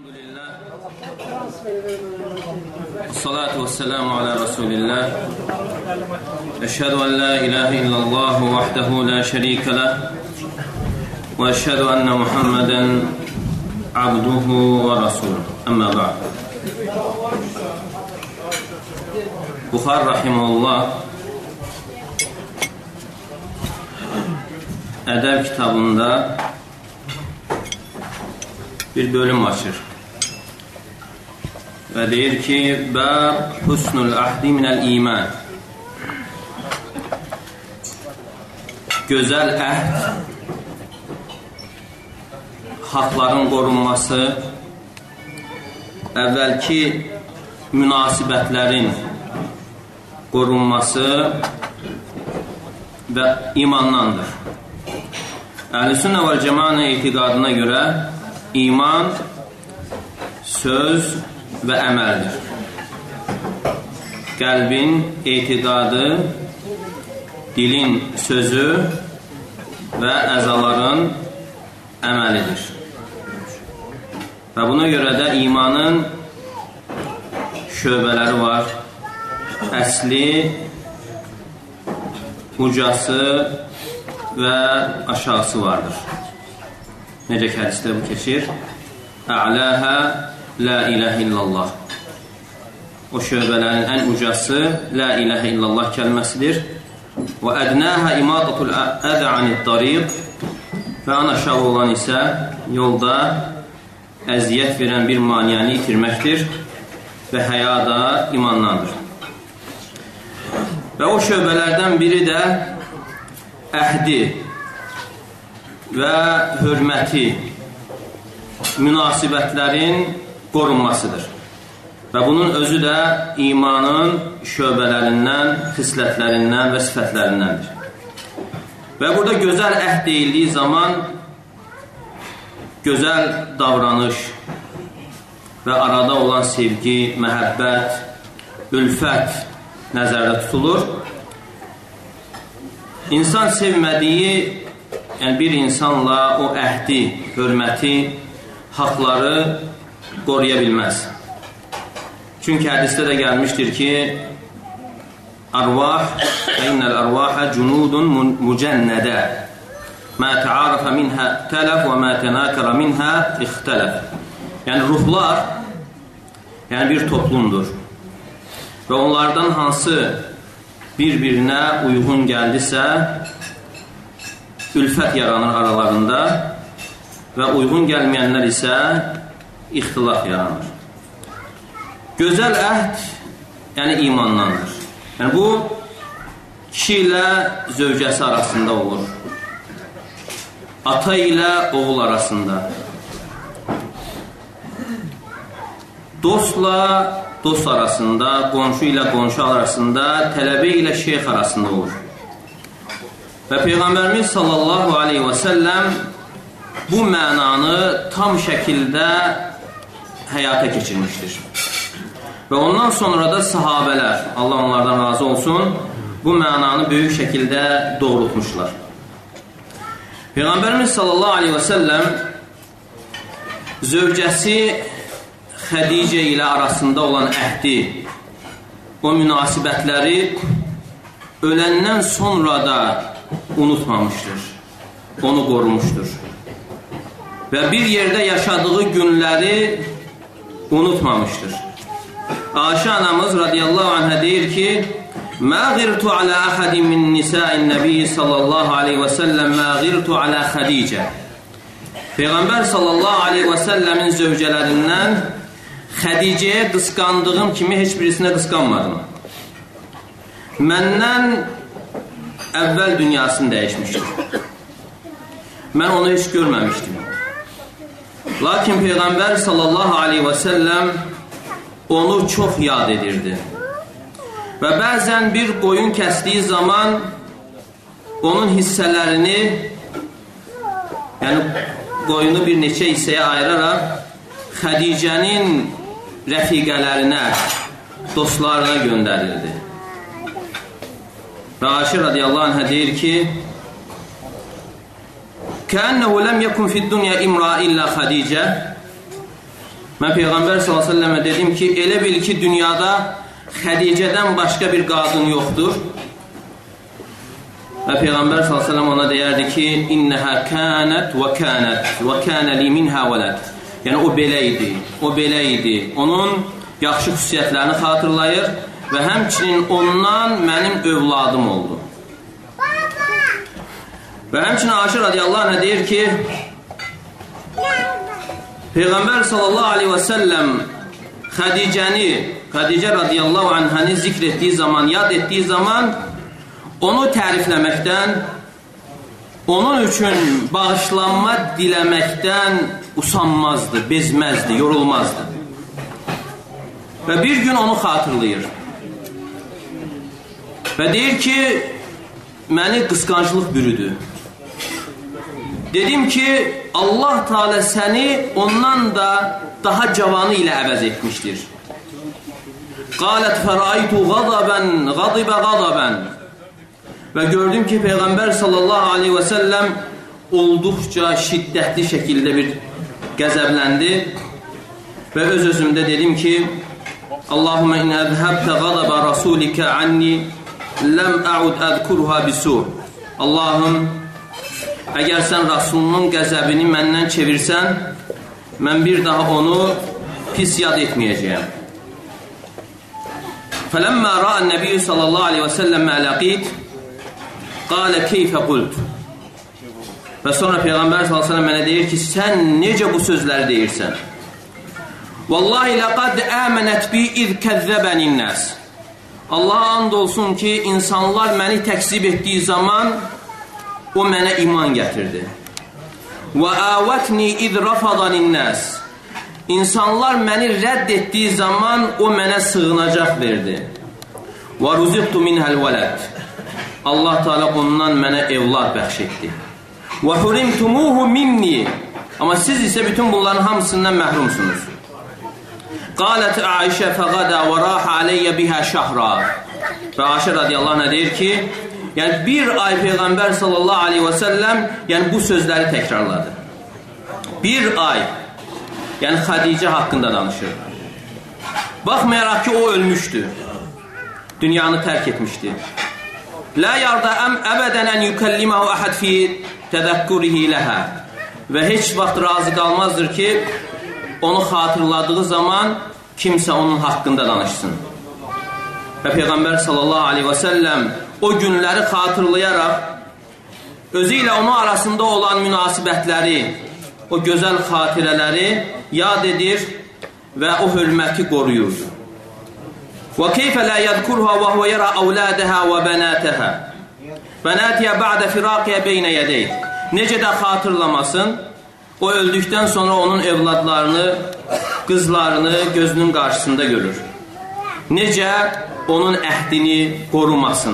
Elhamdülillah. Salatu vesselamu ala Resulillah. Eşhedü en la ilahe illallah vahdehu la şerike leh. Ve eşhedü enne Muhammeden abduhu ve rasuluh. Amma ba'd. Buxar rahimehullah Ədəb kitabında bir bölüm açır və deyir ki, Bəb husnul ahdi minəl iman. Gözəl əhd, haqların qorunması, əvvəlki münasibətlərin qorunması və imandandır. Əhl-i-Sünnə və Cəmaə etiqadına görə iman söz və əməldir. Qəlbin etiqadı, dilin sözü və əzaların əməlidir. Və buna görə də imanın şöbələri var. Əsli, ucası və aşağısı vardır. Necə ki, hədisdə bu keçir? A'lâhə la ilahə illallah. O şöbələrin ən ucası la ilahə illallah kəlməsidir. Və ədnâhə imadatul ədə anid dariq. Və ən aşağı olan isə yolda əziyyət verən bir maniəni itirməkdir və həya da imandandır. Və o şöbələrdən biri də əhdi və hörməti, münasibətlərin qorunmasıdır. Və bunun özü də imanın şöbələrindən, xislətlərindən və sifətlərindəndir. Və burada gözəl əhd deyildiyi zaman gözəl davranış və arada olan sevgi, məhəbbət, ülfət nəzərdə tutulur. İnsan sevmədiyi, yəni bir insanla o əhdi, hörməti, haqları qoruya bilməz. Çünki hədisdə də gəlmişdir ki, Arvah, innəl arvahə cunudun mücənnədə, mə təarəfə minhə tələf və mə tənəkərə minhə ixtələf. Yəni ruhlar, yəni bir toplumdur. Və onlardan hansı bir-birinə uyğun gəldisə, ülfət yaranır aralarında və uyğun gəlməyənlər isə ixtilaf yaranır. Gözəl əhd, yəni imandandır. Yəni bu, kişi ilə zövcəsi arasında olur. Ata ilə oğul arasında. Dostla dost arasında, qonşu ilə qonşu arasında, tələbə ilə şeyx arasında olur. Və Peyğəmbərimiz sallallahu aleyhi və səlləm bu mənanı tam şəkildə həyata keçirmişdir. Və ondan sonra da sahabələr, Allah onlardan razı olsun, bu mənanı böyük şəkildə doğrultmuşlar. Peyğəmbərimiz sallallahu aleyhi və səlləm zövcəsi Xədicə ilə arasında olan əhdi, o münasibətləri öləndən sonra da unutmamışdır, onu qorumuşdur. Və bir yerdə yaşadığı günləri unutmamışdır. Ayşə anamız radiyallahu anhə deyir ki, Mə qirtu alə əhədin min nisəin nəbiyyi sallallahu aleyhi və səlləm mə qirtu alə Xədicə. Peyğəmbər sallallahu aleyhi və səlləmin zövcələrindən Xədicəyə qısqandığım kimi heç birisinə qısqanmadım. Məndən əvvəl dünyasını dəyişmişdir. Mən onu heç görməmişdim. Lakin Peyğəmbər sallallahu aleyhi və səlləm onu çox yad edirdi. Və bəzən bir qoyun kəsdiyi zaman onun hissələrini, yəni qoyunu bir neçə hissəyə ayıraraq Xədicənin rəfiqələrinə, dostlarına göndərildi. Və Ayşə radiyallahu anhə deyir ki, كأنه لم يكن في الدنيا امرأة إلا خديجة. Mən Peyğəmbər s.ə.və dedim ki, elə bil ki, dünyada Xədicədən başqa bir qadın yoxdur. Və Peyğəmbər s.ə.v ona deyərdi ki, İnnəhə kənət və kənət və kənəli minhə vələt. Yəni, o belə idi, o belə idi. Onun yaxşı xüsusiyyətlərini xatırlayır və həmçinin ondan mənim övladım oldu. Və həmçinin Aişə radiyallahu anhə deyir ki, Peyğəmbər sallallahu aleyhi və səlləm Xədicə radiyallahu anhəni zikr etdiyi zaman, yad etdiyi zaman onu tərifləməkdən, onun üçün bağışlanma diləməkdən usanmazdı, bezməzdi, yorulmazdı. Və bir gün onu xatırlayır. Və deyir ki, məni qısqanclıq bürüdü. Dedim ki, Allah Teala səni ondan da daha cavanı ilə əvəz etmişdir. Qalət fəraitu qadibə qadabən. Və gördüm ki, Peyğəmbər sallallahu aleyhi və səlləm olduqca şiddətli şəkildə bir qəzəbləndi və öz-özümdə dedim ki, Allahumma in əzhəbtə qadabə rasulikə anni ləm əud əzkurha bisuh. Allahım, əgər sən Rasulunun qəzəbini məndən çevirsən, mən bir daha onu pis yad etməyəcəyəm. Fələmmə rəən nəbiyyü sallallahu aleyhi və səlləm mələqid, qalə keyfə qult. Və sonra Peyğəmbər sallallahu aleyhi və səlləm mənə deyir ki, sən necə bu sözləri deyirsən? Vallahi ləqəd əmənət bi iz kəzzəbənin nəs. Allaha and olsun ki, insanlar məni təkzib etdiyi zaman o mənə iman gətirdi. Və əvətni iz rafadanin nəs. İnsanlar məni rədd etdiyi zaman o mənə sığınacaq verdi. Və ruziqtu minhəl vələd. Allah Teala ondan mənə evlad bəxş etdi. Və hurimtumuhu minni. Amma siz isə bütün bunların hamısından məhrumsunuz. Qalət Aişə fəqədə və rəhə aleyyə bihə şəhra. Və Aişə radiyallahu anh deyir ki, yəni bir ay Peyğəmbər sallallahu aleyhi və səlləm yəni bu sözləri təkrarladı. Bir ay, yəni Xədicə haqqında danışır. Baxmayaraq ki, o ölmüşdü. Dünyanı tərk etmişdi. Lə yarda əbədən ən yükəlliməhu əhəd fi tədəkkurihi ləhə. Və heç vaxt razı qalmazdır ki, onu xatırladığı zaman kimsə onun haqqında danışsın. Və Peyğəmbər sallallahu aleyhi və səlləm o günləri xatırlayaraq özü ilə onun arasında olan münasibətləri, o gözəl xatirələri yad edir və o hörməti qoruyur. Və keyfə lə yədkurha və huvə yərə əvlədəhə və bənətəhə bənətiyyə bə'də firaqiyyə beynə yədəyh. Necə də xatırlamasın, o öldükdən sonra onun evladlarını, qızlarını gözünün qarşısında görür. Necə onun əhdini qorumasın.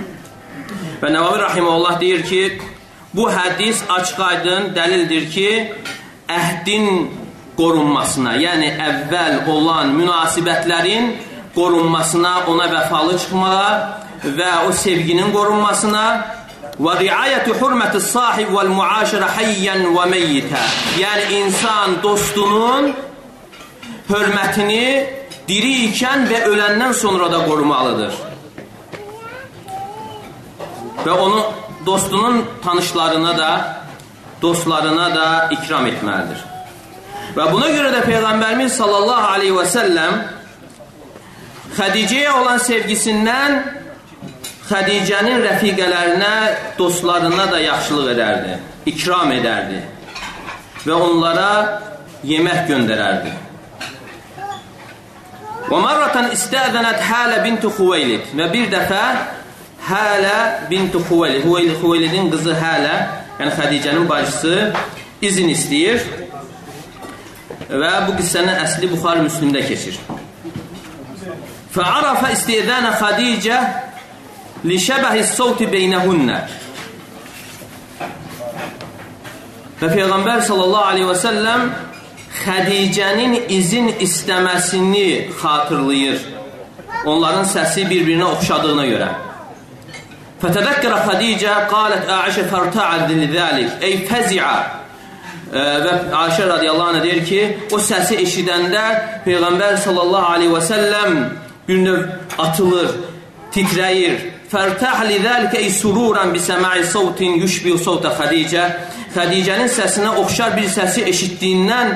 Və Nəvavi Rahiməhullah deyir ki, bu hədis açıq-aydın dəlildir ki, əhdin qorunmasına, yəni əvvəl olan münasibətlərin qorunmasına, ona vəfalı çıxmağa və o sevginin qorunmasına və riayətü hürməti sahib vəl müaşirə həyyən və meyyitə. Yəni insan dostunun hörmətini diri ikən və öləndən sonra da qorumalıdır. Və onu dostunun tanışlarına da, dostlarına da ikram etməlidir. Və buna görə də Peyğəmbərimiz sallallahu aleyhi və səlləm Xədicəyə olan sevgisindən Xədicənin rəfiqələrinə, dostlarına da yaxşılıq edərdi, ikram edərdi və onlara yemək göndərərdi. Və mərrətən istəzənət Hələ binti Xuveylid. Və bir dəfə Hələ binti Xuveylid, Xuveylidin qızı Hələ, yəni Xədicənin bacısı izin istəyir və bu qissənin əsli Buxari Müslimdə keçir. Fə'arafə istəzənə Xədicə li şəbəhi savti beynəhünnə. Və Peyğəmbər sallallahu aleyhi və səlləm Xədicənin izin istəməsini xatırlayır. Onların səsi bir-birinə oxşadığına görə. Fətədəkkərə Xədicə qalət Əişə fərtəəd li zəlik. Ey fəziə. və Ayşə radiyallahu anhə deyir ki, o səsi eşidəndə Peyğəmbər sallallahu aleyhi və səlləm bir növ atılır, titrəyir. Fərtəh lidəlikə sururan bisəmə'i savtin yüşbiyu savtə Xədicə. Xədicənin səsinə oxşar bir səsi eşitdiyindən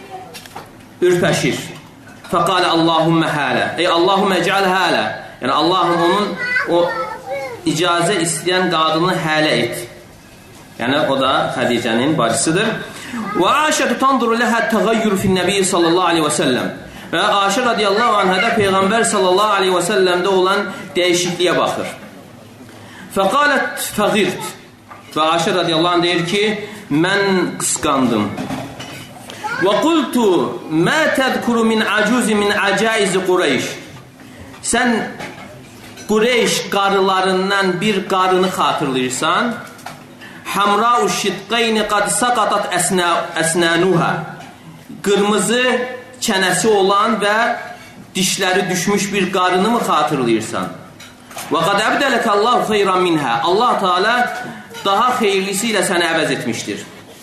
ürpəşir. Fəqalə Allahümmə hələ. Ey Allahümmə ecəl hələ. Yəni Allahım onun o icazə istəyən qadını hələ et. Yəni o da Xədicənin bacısıdır. Və Ayşə tanduru ləhə təğayyür fin-nəbi sallallahu aleyhi və səlləm. Və Ayşə radiyallahu anhədə Peyğəmbər sallallahu aleyhi və səlləmdə olan dəyişikliyə baxır. Fəqalət fəğirt. Və Ayşə radiyallahu anh deyir ki, mən qısqandım. Və qultu mə tədkuru min acuzi min acaizi Qureyş. Sən Qureyş qarılarından bir qarını xatırlayırsan, Hamra'u şidqeyni qad saqatat əsnanuha. Qırmızı çənəsi olan və dişləri düşmüş bir qarını mı xatırlayırsan? Və qad əbdələkə Allahu xeyran minhə. Allah Teala daha xeyirlisi ilə səni əvəz etmişdir.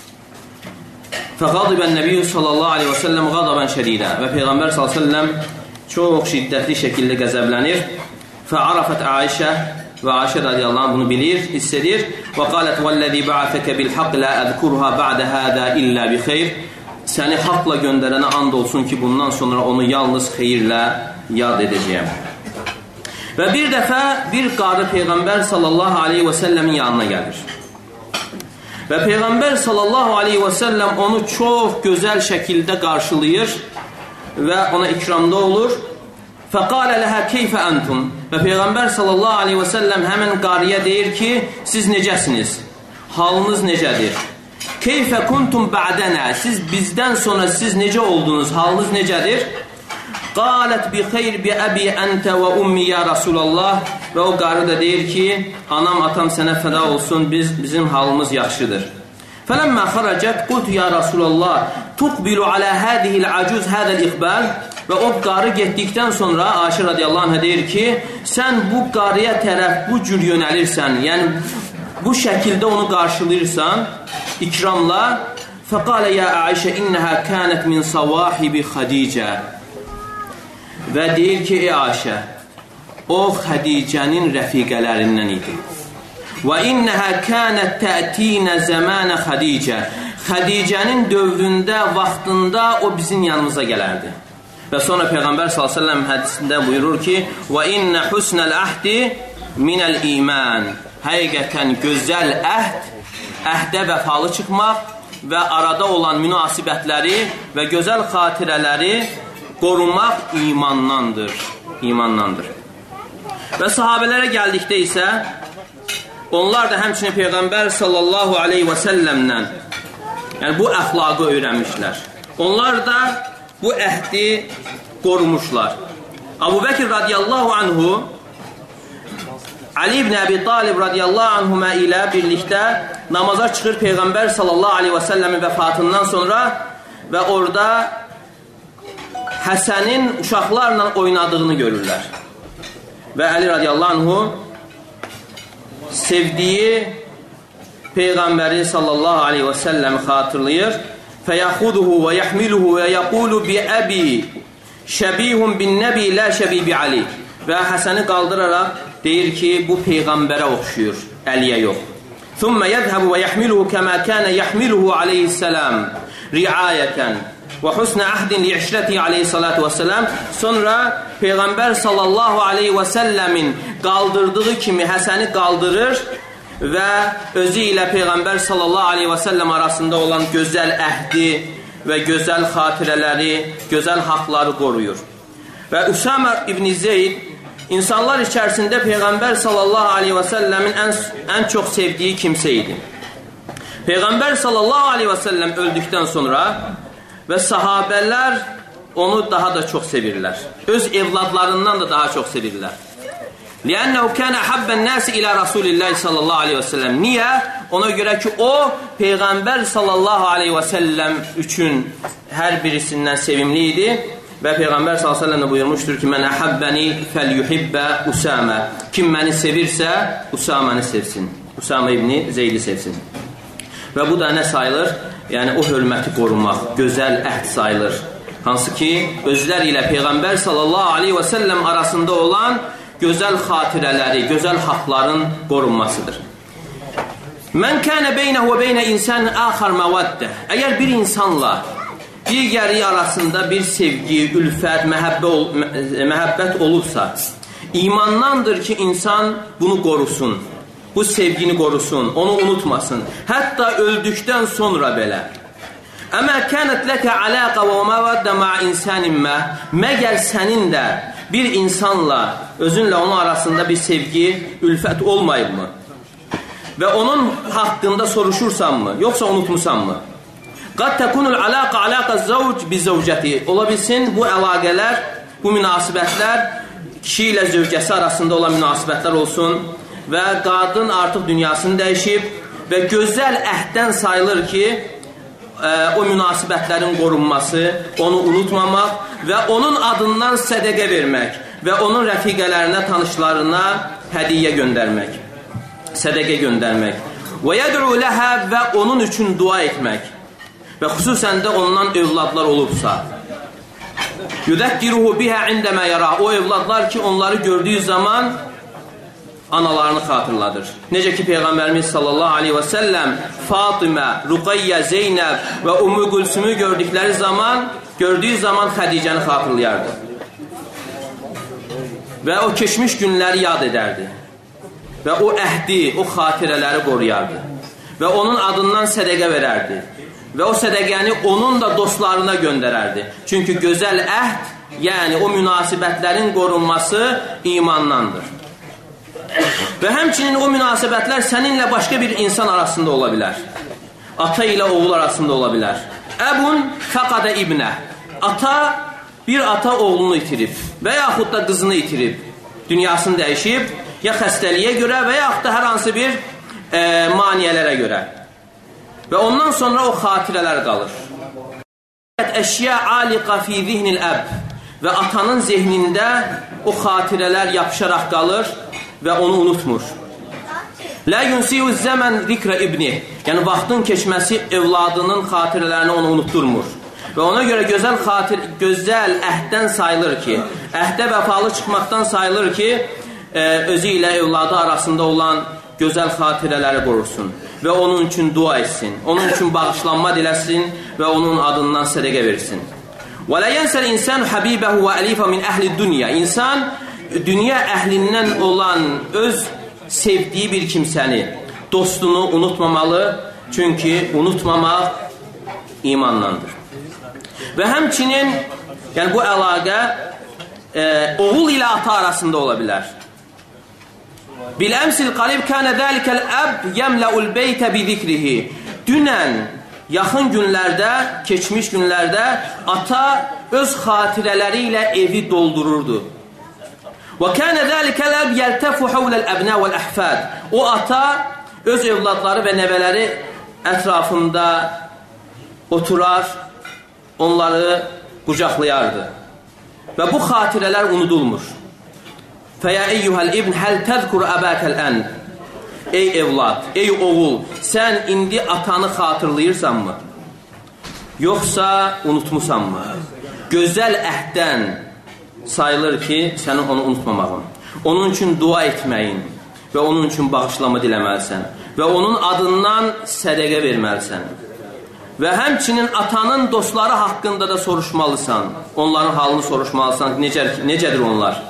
Fəqadibən Nəbiyyü sallallahu aleyhi və səlləm qadabən şədidə. Və Peyğəmbər sallallahu aleyhi və səlləm çox şiddətli şəkildə qəzəblənir. Fəarafət Ayşə və Ayşə radiyallahu anh bunu bilir, hiss edir. Və qalət vəlləzi ba'afəkə bilhaq lə əzkurha ba'də hədə illə bi xeyr. Səni haqla göndərənə and olsun ki, bundan sonra onu yalnız xeyirlə yad edəcəyəm. Və bir dəfə bir qarı Peyğəmbər sallallahu aleyhi və səlləmin yanına gəlir. Və Peyğəmbər sallallahu aleyhi və səlləm onu çox gözəl şəkildə qarşılayır və ona ikramda olur. Fəqalə ləhə keyfə əntum. Və Peyğəmbər sallallahu aleyhi və səlləm həmin qarıya deyir ki, siz necəsiniz? Halınız necədir? Keyfə kuntum ba'dənə. Siz bizdən sonra siz necə oldunuz? Halınız necədir? Qalət bi xeyr bi əbi əntə və ummi ya Rasulallah. Və o qarı da deyir ki, anam, atam sənə fəda olsun, bizim halımız yaxşıdır. Fələmmə xaracət, qultu ya Rasulallah, tuqbilu alə hədihil acuz hədəl iqbəl. Və o qarı getdikdən sonra Ayşə radiyallahu anhə deyir ki, sən bu qarıya tərəf bu cür yönəlirsən, yəni bu şəkildə onu qarşılayırsan, ikramla. Fəqalə ya Ayşə innəhə kənət min savahibi Xədicə. Və deyir ki, ey Ayşə, o Xədicənin rəfiqələrindən idi. Və innəhə kənət təətinə zəmanə Xədicə. Xədicənin dövründə, vaxtında o bizim yanımıza gələrdi. Və sonra Peyğəmbər s.ə.v hədisində buyurur ki, və innə husnəl əhdi minəl iman. Həqiqətən gözəl əhd, əhdə vəfalı çıxmaq və arada olan münasibətləri və gözəl xatirələri qorumaq imandandır. İmandandır. Və sahabələrə gəldikdə isə onlar da həmçinin Peyğəmbər sallallahu aleyhi və səlləmdən yəni bu əxlaqı öyrənmişlər. Onlar da bu əhdi qorumuşlar. Əbu Bəkir radiyallahu anhu Ali ibn Əbi Talib radiyallahu anhumə ilə birlikdə namaza çıxır Peyğəmbər sallallahu aleyhi və səlləmin vəfatından sonra və orada Həsənin uşaqlarla oynadığını görürlər. Və Əli radiyallahu anhu sevdiyi Peyğəmbəri sallallahu aleyhi və səlləmi xatırlayır. Fəyəxuduhu və yəhmiluhu və yəqulu bi əbi şəbihun bin nəbi lə şəbibi Ali. Və Həsəni qaldıraraq deyir ki, bu Peyğəmbərə oxşuyur, Əliyə yox. Thumma yədhəbu və yəhmiluhu kəmə kənə yəhmiluhu aleyhissələm riayətən və husnə əhdin li-işrəti aleyhissalatu vəssələm. Sonra Peyğəmbər sallallahu aleyhi və səlləmin qaldırdığı kimi Həsəni qaldırır və özü ilə Peyğəmbər sallallahu aleyhi və səlləm arasında olan gözəl əhdi və gözəl xatirələri, gözəl haqları qoruyur. Və Üsamə ibn Zeyd insanlar içərisində Peyğəmbər sallallahu aleyhi və səlləmin ən çox sevdiyi kimsə idi. Peyğəmbər sallallahu aleyhi və səlləm öldükdən sonra və sahabələr onu daha da çox sevirlər. Öz evladlarından da daha çox sevirlər. لِأَنَّهُ كَانَ حَبَّ النَّاسِ إِلَى رَسُولِ اللّٰهِ sallallahu aleyhi və səlləm. Niyə? Ona görə ki, o Peyğəmbər sallallahu aleyhi və səlləm üçün hər birisindən sevimli idi. Və Peyğəmbər sallallahu aleyhi və səlləm də buyurmuşdur ki, Mən əhəbbəni fəlyuhibbə Usamə. Kim məni sevirsə, Usaməni sevsin. Usamə ibn Zeydi sevsin. Və bu da nə sayılır? yəni o hörməti qorumaq gözəl əhd sayılır. Hansı ki, özləri ilə Peyğəmbər sallallahu aleyhi və səlləm arasında olan gözəl xatirələri, gözəl haqların qorunmasıdır. Mən kənə beynəhu və beynə insan axar məvəddə. Əgər bir insanla digəri arasında bir sevgi, ülfət, məhəbbət olubsa, imandandır ki, insan bunu qorusun, bu sevgini qorusun, onu unutmasın, hətta öldükdən sonra belə. Əmə kənət ləkə aləqə və məvəddə ma'a insanin məgər sənin də bir insanla, özünlə onun arasında bir sevgi, ülfət olmayıbmı? Və onun haqqında soruşursanmı, yoxsa unutmusanmı? Qad təkunul aləqə zəvc bi zəvcəti. Ola bilsin, bu əlaqələr, bu münasibətlər kişi ilə zövcəsi arasında olan münasibətlər olsun və qadın artıq dünyasını dəyişib və gözəl əhddən sayılır ki, o münasibətlərin qorunması, onu unutmamaq və onun adından sədəqə vermək və onun rəfiqələrinə, tanışlarına hədiyyə göndərmək, sədəqə göndərmək. Və yəd'u ləhə və onun üçün dua etmək və xüsusən də ondan övladlar olubsa. Yudəkkiruhu bihə indəmə yara. O övladlar ki, onları gördüyü zaman analarını xatırladır. Necə ki, Peyğəmbərimiz sallallahu aleyhi və səlləm Fatimə, Ruqayyə, Zeynəb və Ümmü Gülsümü gördüyü zaman Xədicəni xatırlayardı. Və o keçmiş günləri yad edərdi. Və o əhdi, o xatirələri qoruyardı. Və onun adından sədəqə verərdi. Və o sədəqəni onun da dostlarına göndərərdi. Çünki gözəl əhd, yəni o münasibətlərin qorunması imandandır. Və həmçinin o münasibətlər səninlə başqa bir insan arasında ola bilər. Ata ilə oğul arasında ola bilər. Əbun fəqadə ibnə. Bir ata oğlunu itirib və yaxud da qızını itirib, dünyasını dəyişib, ya xəstəliyə görə və yaxud da hər hansı bir maniyələrə görə. Və ondan sonra o xatirələr qalır. Əşya aliqa fi zihnil əb. Və atanın zehnində o xatirələr yapışaraq qalır və onu unutmur. Lə yunsiyuz zəmən zikrə ibni. Yəni, vaxtın keçməsi evladının xatirələrini onu unutturmur. Və ona görə gözəl əhddən sayılır ki, əhdə vəfalı çıxmaqdan sayılır ki, özü ilə evladı arasında olan gözəl xatirələri qorursun və onun üçün dua etsin, onun üçün bağışlanma diləsin və onun adından sədəqə versin. Və lə yənsəl insan habibəhu və əlifə min əhli dünya. İnsan dünya əhlindən olan öz sevdiyi bir kimsəni, dostunu unutmamalı, çünki unutmamaq imandandır. Və həmçinin, yəni bu əlaqə oğul ilə ata arasında ola bilər. Bil-əmsil qarib kənə dəlikəl əb yəmləul beytə bi-zikrihi. Dünən, yaxın günlərdə, keçmiş günlərdə ata öz xatirələri ilə evi doldururdu. Və kənə dəlikəl əb yəltəfu havləl əbnə vəl-əhfəd. O ata öz evladları və nəvələri ətrafında oturar, onları qucaqlayardı. Və bu xatirələr unudulmur. Fəyə eyyuhəl ibn həl təzkur əbəkəl ən. Ey evlad, ey oğul, sən indi atanı xatırlayırsanmı? Yoxsa unutmusanmı? Gözəl əhddən sayılır ki, sənin onu unutmamağın. Onun üçün dua etməyin və onun üçün bağışlama diləməlisən və onun adından sədəqə verməlisən. Və həmçinin atanın dostları haqqında da soruşmalısan, onların halını soruşmalısan, necədir onlar?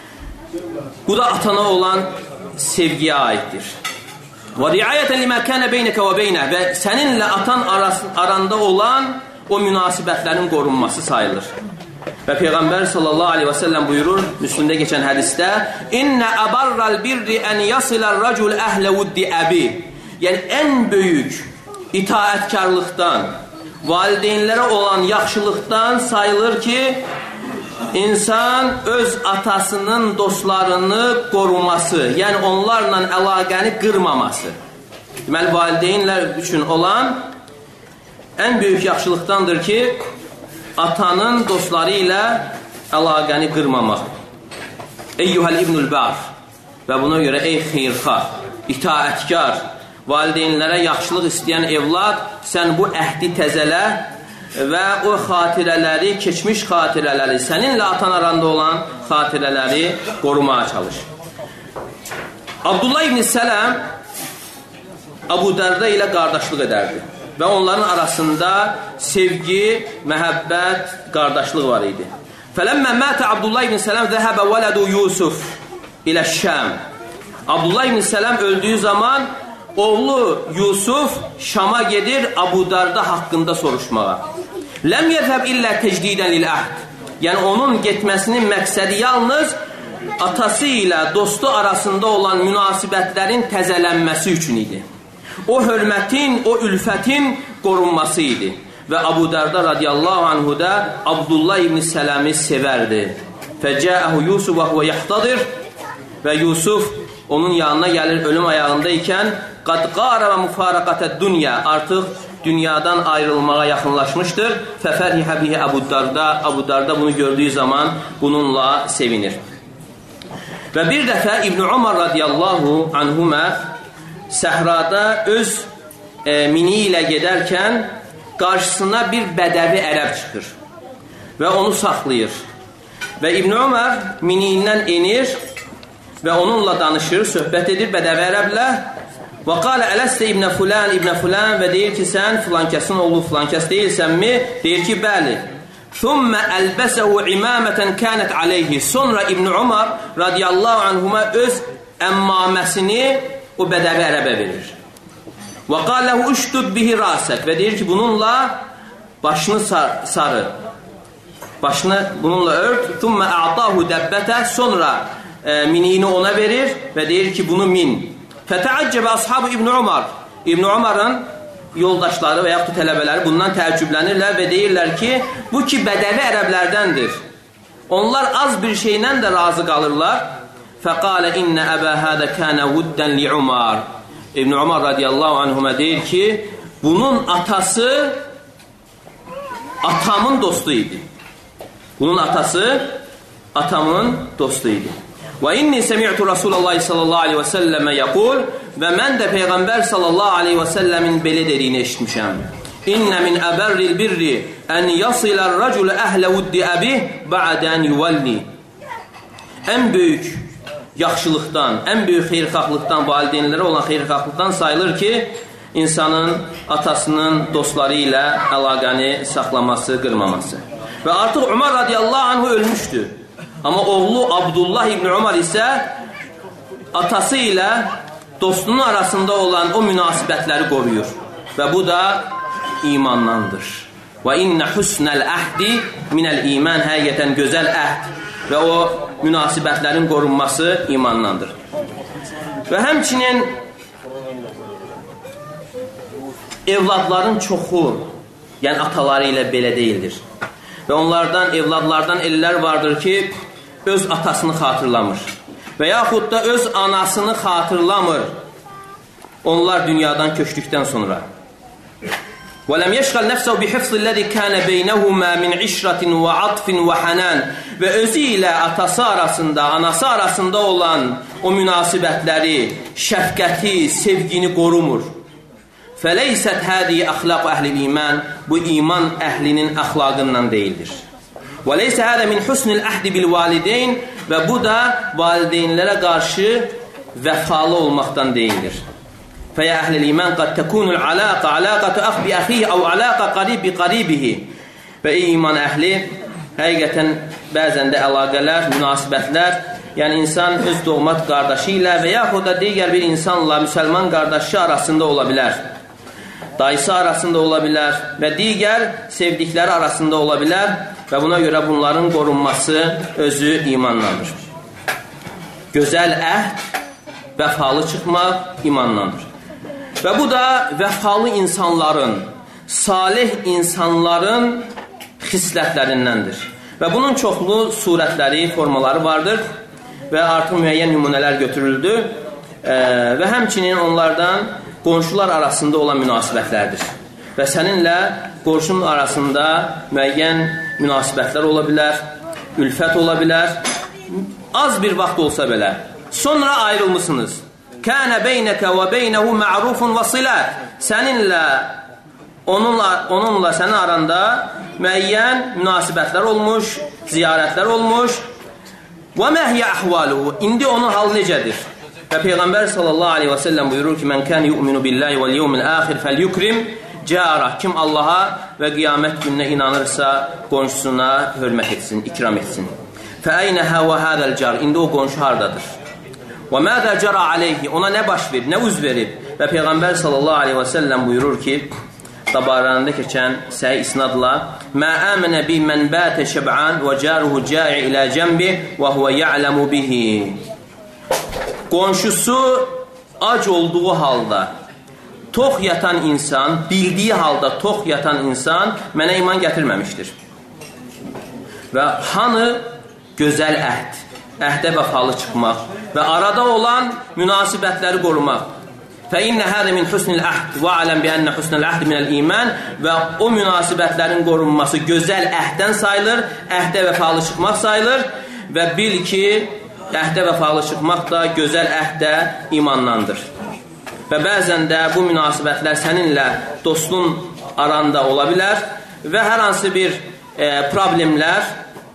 Bu da atana olan sevgiyə aiddir. Və riayətən limə kənə beynəkə və beynə. Və səninlə atan aranda olan o münasibətlərin qorunması sayılır. Və Peyğəmbər sallallahu aleyhi və səlləm buyurur, Müslümdə keçən hədisdə, İnnə əbarral birri ən yasilər racul əhlə vuddi əbi. Yəni, ən böyük itaətkarlıqdan, valideynlərə olan yaxşılıqdan sayılır ki, İnsan öz atasının dostlarını qoruması, yəni onlarla əlaqəni qırmaması. Deməli, valideynlər üçün olan ən böyük yaxşılıqdandır ki, atanın dostları ilə əlaqəni qırmamaq. Eyyuhəl ibnül bar. Və buna görə ey xeyrxar, itaətkar, valideynlərə yaxşılıq istəyən evlad, sən bu əhdi təzələ və o xatirələri, keçmiş xatirələri, səninlə atan aranda olan xatirələri qorumağa çalış. Abdullah ibn Sələm Əbu Dərdə ilə qardaşlıq edərdi və onların arasında sevgi, məhəbbət, qardaşlıq var idi. Fələmmə mətə Abdullah ibn Sələm zəhəbə vələdu Yusuf ilə Şəm. Abdullah ibn Sələm öldüyü zaman oğlu Yusuf Şama gedir Əbu Dərdə haqqında soruşmağa. Ləm yəzəb illə təcdidən lil-əhd. Yəni onun getməsinin məqsədi yalnız atası ilə dostu arasında olan münasibətlərin təzələnməsi üçün idi. O hörmətin, o ülfətin qorunması idi. Və Əbu Dərdə radiyallahu anhu da Abdullah ibn Sələmi sevərdi. Fəcəəhu Yusuf və huvə yaxtadir. Və Yusuf onun yanına gəlir ölüm ayağında ikən qad qarə və müfarəqətə dünya, artıq dünyadan ayrılmağa yaxınlaşmışdır. Fəfərhihə bihi Əbu Dərdə. Əbu Dərdə bunu gördüyü zaman bununla sevinir. Və bir dəfə İbn Umar radiyallahu anhumə səhrada öz mini ilə gedərkən qarşısına bir bədəvi ərəb çıxır və onu saxlayır. Və İbn Umar miniyindən enir və onunla danışır, söhbət edir bədəvi ərəblə. Və qalə ələstə İbn Fulan və deyir ki, sən filankəsin oğlu filankəs deyilsənmi? Deyir ki, bəli. Thumma əlbəsəhu imamətən kənət aleyhi. Sonra İbn Umar radiyallahu anhuma öz əmmaməsini o bədəvi ərəbə verir. Və qaləhu üşdud bihi rasək. Və deyir ki, bununla başını sarı. Başını bununla ört. Thumma a'tahu dəbbətə. Sonra miniyini ona verir və deyir ki, bunu min. Fətəəccəbə ashabı İbn Umar. İbn Umarın yoldaşları və yaxud tələbələri bundan təəccüblənirlər və deyirlər ki, bu ki, bədəvi ərəblərdəndir. Onlar az bir şeylə də razı qalırlar. Fəqalə innə əbə hədə kənə vuddən li Umar. İbn Umar radiyallahu anhumə deyir ki, bunun atası atamın dostu idi. Bunun atası atamın dostu idi. Və inni səmi'tu Rasulullah sallallahu aleyhi və səlləmə yəqul və mən də Peyğəmbər sallallahu aleyhi və səlləmin belə dediyini eşitmişəm. İnnə min əbərril birri ən yasilər rəcul əhlə vuddi əbih bə'dən yuvalli. Ən böyük yaxşılıqdan, ən böyük xeyrxahlıqdan, valideynlərə olan xeyrxahlıqdan sayılır ki, insanın atasının dostları ilə əlaqəni saxlaması, qırmaması. Və artıq Umar radiyallahu anhu ölmüşdü. Amma oğlu Abdullah ibn Umar isə atası ilə dostunun arasında olan o münasibətləri qoruyur. Və bu da imandandır. Və innə husnəl əhdi minəl iman, həqiqətən gözəl əhd və o münasibətlərin qorunması imandandır. Və həmçinin evladların çoxu, yəni ataları ilə belə deyildir. Və onlardan, evladlardan ellər vardır ki, öz atasını xatırlamır və yaxud da öz anasını xatırlamır onlar dünyadan köçdükdən sonra. وَلَمْ يَشْغَلْ نَفْسَهُ بِحِفْظِ الَّذِي كَانَ بَيْنَهُمَا مِنْ عِشْرَةٍ وَعَطْفٍ وَحَنَانٍ. Və özü ilə atası arasında, anası arasında olan o münasibətləri, şəfqəti, sevgini qorumur. فَلَيْسَتْ هَذِي أَخْلَقُ أَهْلِ الْإِيمَانِ. Bu iman əhlinin əxlaqından deyildir. وَلَيْسَ هَذَا مِنْ حُسْنِ الْأَحْدِ بِالْوَالِدَيْنِ. Və bu da valideynlərə qarşı vəfalı olmaqdan deyildir. فَيَا أَهْلِ الْإِيمَانِ قَدْ تَكُونُ الْعَلَاقَ عَلَاقَةُ أَخْ بِأَخِيهِ أَوْ عَلَاقَ قَرِيبِ بِقَرِيبِهِ. Və iman əhli həqiqətən bəzən də əlaqələr, münasibətlər, yəni insan öz doğmat qardaşı ilə və yaxud da digər bir insanla müsəlman qardaşı arasında ola bilər. Dayısı arasında ola bilər və digər sevdikləri arasında ola bilər və buna görə bunların qorunması özü imanlandır. Gözəl əhd, vəfalı çıxmaq imanlandır. Və bu da vəfalı insanların, salih insanların xislətlərindəndir. Və bunun çoxlu surətləri, formaları vardır və artıq müəyyən nümunələr götürüldü və həmçinin onlardan qonşular arasında olan münasibətlərdir. Və səninlə qonşunun arasında müəyyən münasibətlər ola bilər, ülfət ola bilər, az bir vaxt olsa belə. Sonra ayrılmışsınız. kənə beynəkə və beynəhu ma'rufun və silət. Səninlə, onunla sənin aranda müəyyən münasibətlər olmuş, ziyarətlər olmuş. Və məhiyyə əhvaluhu. İndi onun halı necədir? Və Peyğəmbər sallallahu aleyhi və səlləm buyurur ki, mən kən yu'minu billahi vəl yevmil əxir fəl yukrim cərah. Kim Allaha və qiyamət gününə inanırsa, qonşusuna hörmət etsin, ikram etsin. Fə əynəhə və hədəl car. İndi o qonşu hardadır? Və mədə cəra aleyhi. Ona nə baş verib, nə üz verib? Və Peyğəmbər sallallahu aleyhi və səlləm buyurur ki, Tabarani'də keçən səhih isnadla mə əmənə bi mən bətə şəb'an və cəruhu cə'i ilə cəmbi və huvə ya'ləmu bihi. Qonşusu ac olduğu halda tox yatan insan, bildiyi halda tox yatan insan mənə iman gətirməmişdir. Və hanı gözəl əhd, əhdə vəfalı çıxmaq və arada olan münasibətləri qorumaq. فَإِنَّ هَذَا مِنْ حُسْنِ الْأَحْدِ وَعَلَمْ بِأَنَّ حُسْنَ الْأَحْدِ مِنَ الْإِيمَانِ. Və o münasibətlərin qorunması gözəl əhddən sayılır, əhdə vəfalı çıxmaq sayılır və bil ki, əhdə vəfalı çıxmaq da gözəl əhdə imandandır. Və bəzən də bu münasibətlər səninlə dostun aranda ola bilər və hər hansı bir problemlər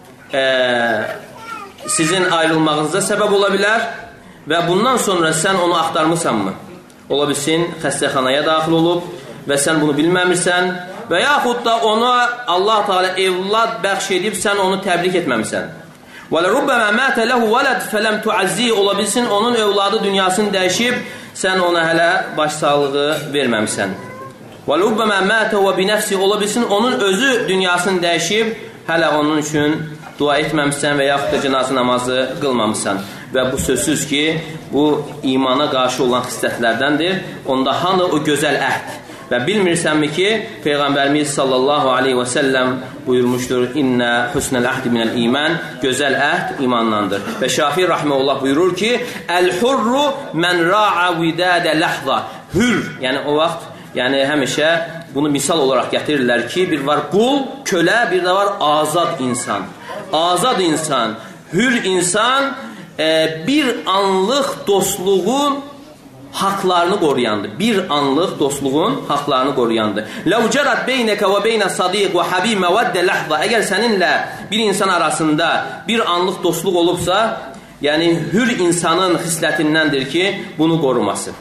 sizin ayrılmağınıza səbəb ola bilər və bundan sonra sən onu axtarmısanmı? Ola bilsin, xəstəxanaya daxil olub və sən bunu bilməmirsən və yaxud da ona Allah Teala evlad bəxş edib, sən onu təbrik etməmirsən. Və lərubbəmə mətə ləhu vələd fələm tuəzzi. Ola bilsin, onun övladı dünyasını dəyişib, sən ona hələ başsağlığı verməmirsən. Və lərubbəmə mətə və binəfsi. Ola bilsin, onun özü dünyasını dəyişib, hələ onun üçün dua etməmişsən və yaxud da cənazə namazı qılmamışsan. Və bu sözsüz ki, bu imana qarşı olan xislətlərdəndir. Onda hanı o gözəl əhd? Və bilmirsənmi ki, Peyğəmbərimiz sallallahu aleyhi və səlləm buyurmuşdur, İnnə husnəl əhdi minəl iman. Gözəl əhd imandandır. Və Şafi rahmeullah buyurur ki, Əl-hurru mən ra'a vidadə ləhza. Hür, yəni o vaxt, yəni həmişə bunu misal olaraq gətirirlər ki, bir var qul, kölə, bir də var azad insan. Azad insan, hür insan, bir anlıq dostluğun haqlarını qoruyandır. Bir anlıq dostluğun haqlarını qoruyandır. Ləv cərat beynəkə və beynə sadiq və habib məvəddə ləhza. Əgər səninlə bir insan arasında bir anlıq dostluq olubsa, yəni hür insanın xislətindəndir ki, bunu qoruması.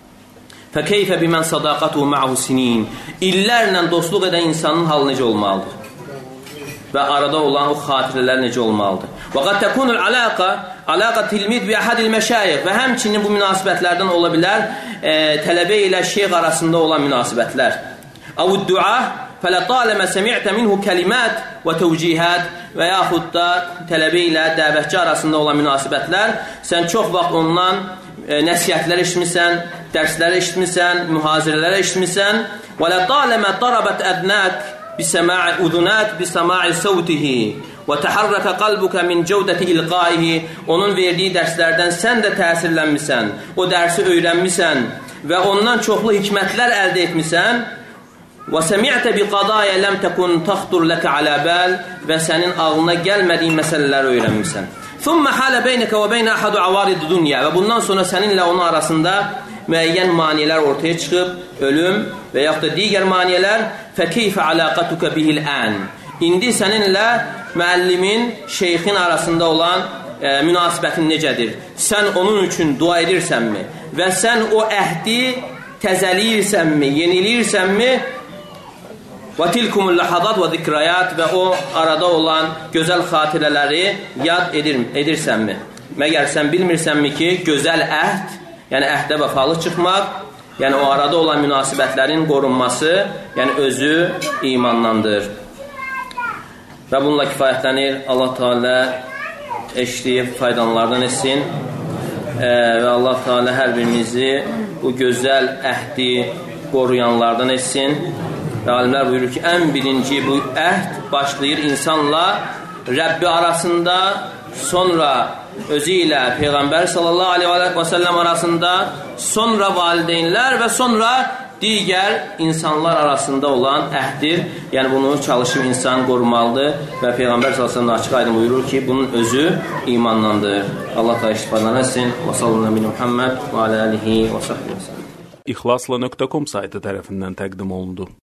Fəkeyfə bimən sadaqatuhu ma'hu sinin. İllərlə dostluq edən insanın halı necə olmalıdır? Və arada olan o xatirələr necə olmalıdır? Və qad təkunul alaqa tilmid bi əhədil məşayix. Və həmçinin bu münasibətlərdən ola bilər tələbə ilə şeyx arasında olan münasibətlər. Əvud dua fələtaləmə səmi'tə minhu kəlimət və təvcihət. Və yaxud da tələbə ilə dəvətçi arasında olan münasibətlər. Sən çox vaxt ondan nəsiyyətlər eşitmirsən, dərslər eşitmirsən, mühazirələr eşitmirsən. Və lətaləmə darabət ədnək بسماع أذنات بسماع صوته وتحرك قلبك من جودة إلقائه. Onun verdiyi dərslərdən sən də təsirlənmisən, o dərsi öyrənmisən və ondan çoxlu hikmətlər əldə etmisən. وسمعت بقضايا لم تكن تخطر لك على بال. Və sənin ağlına gəlmədiyi məsələləri öyrənmisən. ثم حال بينك وبين أحد عوارض الدنيا. Və bundan sonra səninlə onun arasında müəyyən maniyələr ortaya çıxıb, ölüm və yaxud da digər maniyələr. Fəkeyfə alaqatuka bihil ən. İndi səninlə müəllimin, şeyxin arasında olan münasibətin necədir? Sən onun üçün dua edirsənmi? Və sən o əhdi təzəliyirsənmi, yeniliyirsənmi? Və tilkumul lahadat və zikrayat. Və o arada olan gözəl xatirələri yad edirsənmi? Məgər sən bilmirsənmi ki, gözəl əhd, yəni əhdə vəfalı çıxmaq, yəni o arada olan münasibətlərin qorunması, yəni özü imandandır. Və bununla kifayətlənir. Allah Teala eşləyib faydalardan etsin və Allah Teala hər birimizi bu gözəl əhdi qoruyanlardan etsin. Və alimlər buyurur ki, ən birinci bu əhd başlayır insanla Rəbbi arasında, sonra özü ilə Peyğəmbər sallallahu aleyhi və səlləm arasında, sonra valideynlər və sonra digər insanlar arasında olan əhddir. Yəni, bunu çalışıb insan qorumalıdır və Peyğəmbər s.ə.v açıq aydın buyurur ki, bunun özü imandandır. Allah da iştifadan etsin. Və sallallahu aleyhi Muhammed və alə alihi və sahbihi. İxlasla.com saytı tərəfindən təqdim olundu.